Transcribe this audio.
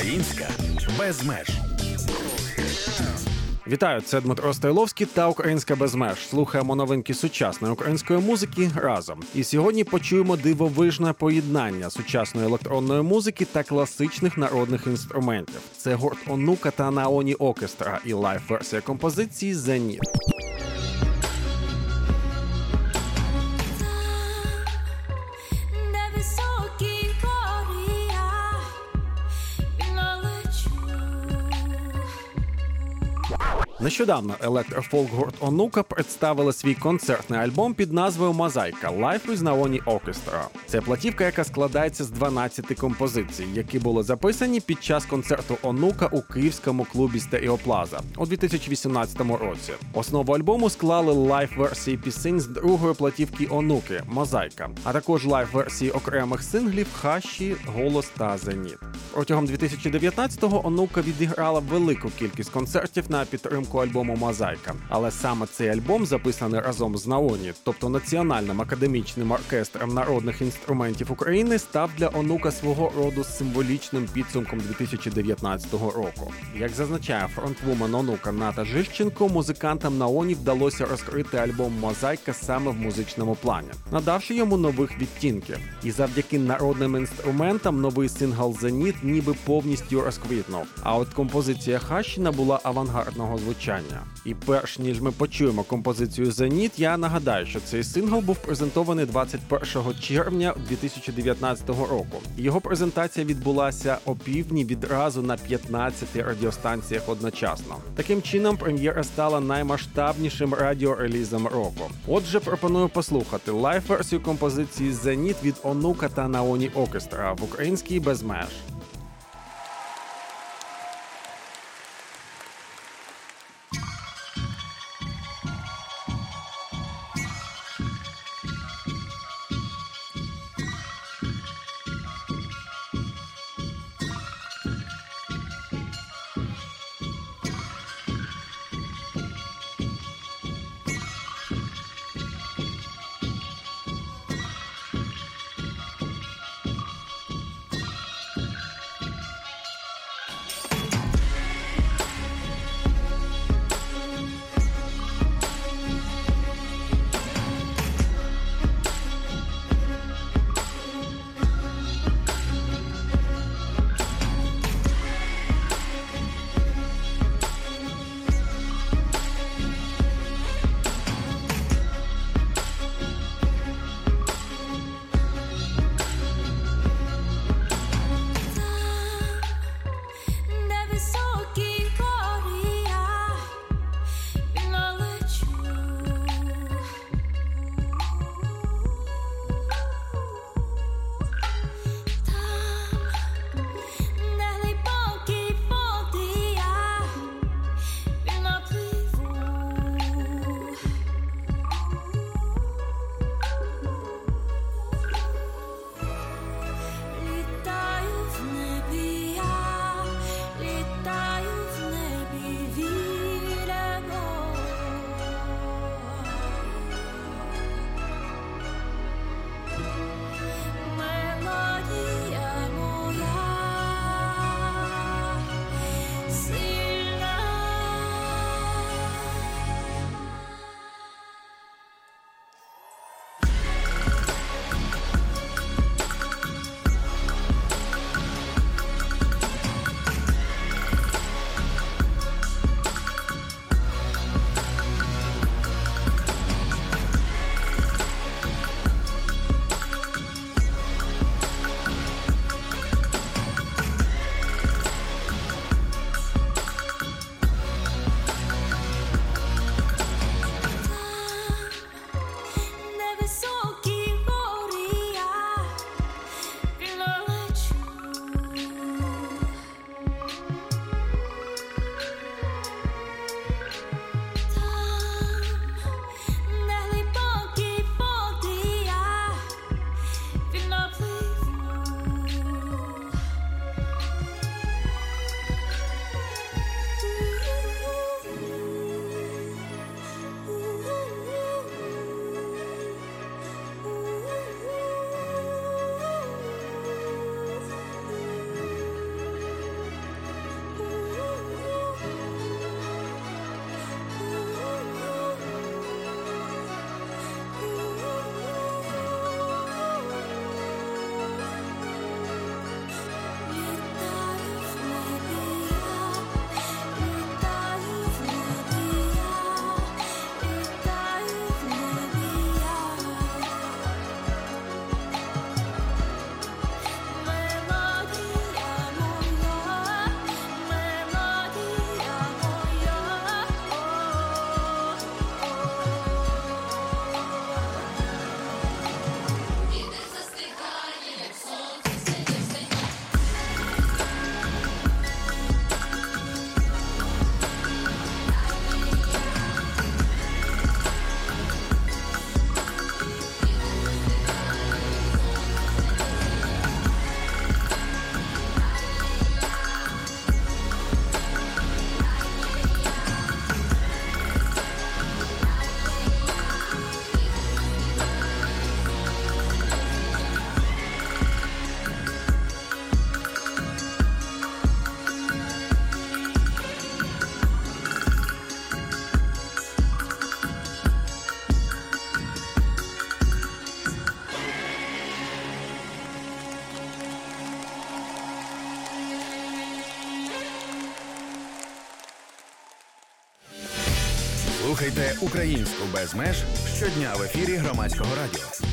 Українська без меж. Вітаю, це Дмитро Стойловський та «Українська без меж». Слухаємо новинки сучасної української музики разом. І сьогодні почуємо дивовижне поєднання сучасної електронної музики та класичних народних інструментів. Це гурт Онука та Наоні Оркестра і лайв-версія композиції «Зеніт». Нещодавно електрофолк-гурт Онука представили свій концертний альбом під назвою «Мозаїка» Live with Naoni Orchestra. Це платівка, яка складається з 12 композицій, які були записані під час концерту Онука у київському клубі Стереоплаза у 2018 році. Основу альбому склали лайв-версії пісень з другої платівки Онуки «Мозаїка», а також лайв-версії окремих синглів «Хаші», «Голос» та «Зеніт». Протягом 2019-го Онука відіграла велику кількість концертів на підтримку альбому «Мозаїка». Але саме цей альбом, записаний разом з Наоні, тобто Національним академічним оркестром народних інструментів України, став для Онука свого роду символічним підсумком 2019 року. Як зазначає фронтвумен Онука Ната Жищенко, музикантам Наоні вдалося розкрити альбом «Мозаїка» саме в музичному плані, надавши йому нових відтінків. І завдяки народним інструментам новий сингл «Зеніт» ніби повністю розквітнув. А от композиція «Хаші» набула авангардного звучання. І перш ніж ми почуємо композицію «Зеніт», я нагадаю, що цей сингл був презентований 21 червня 2019 року. Його презентація відбулася опівдні відразу на 15 радіостанціях одночасно. Таким чином, прем'єра стала наймасштабнішим радіорелізом року. Отже, пропоную послухати лайв-версію композиції «Зеніт» від Онука та Наоні Оркестра в українській без меж. Слухайте українську без меж щодня в ефірі Громадського радіо.